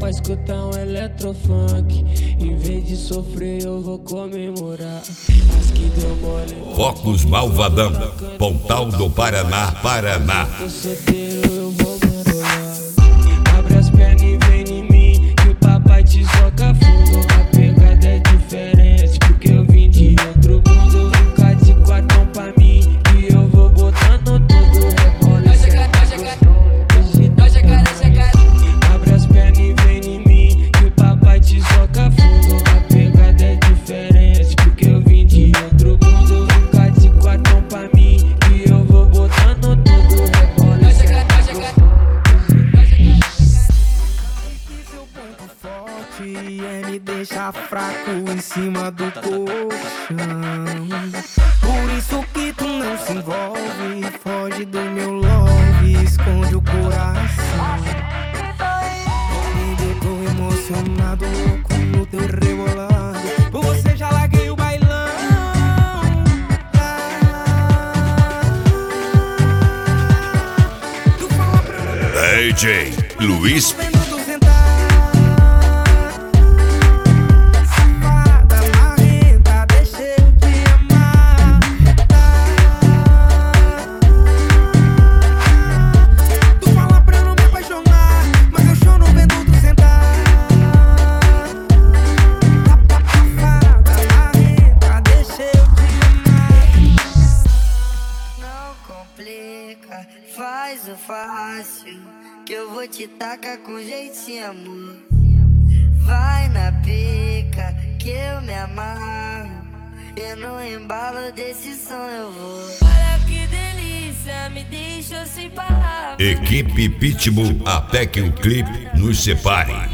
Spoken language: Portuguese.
pra escutar um eletrofunk. Em vez de sofrer eu vou comemorar. As que deu mole. Focos Malvadão, Pontal do Paraná, Paraná. Tô solteiro, eu vou marolar. Abre as pernas e vem em mim, que o papai te soca fundo. A pegada é diferente, porque eu vim de outro mundo. Fica de quatro pra mim, e eu vou botando tudo. Rebola, abre as pernas e vem em mim, que o papai te soca fundo. A pegada é diferente, porque eu vim de outro mundo. Fica de quatro pra mim, e eu vou botando tudo. Rebola, seu ponto forte é me deixar fraco em cima do colchão. Por isso que tu não se envolve, foge do meu love, esconde o coração. Me deixou emocionado, louco no teu rebolado. Por você já larguei o bailão. Tu fala pra mim, DJ Luiz faz o fácil, que eu vou te tacar com jeitinho, amor. Vai na pica, que eu me amarro, e no embalo desse som eu vou. Olha que delícia, me deixa sem palavras. Equipe Pitbull, até que o clipe nos separe.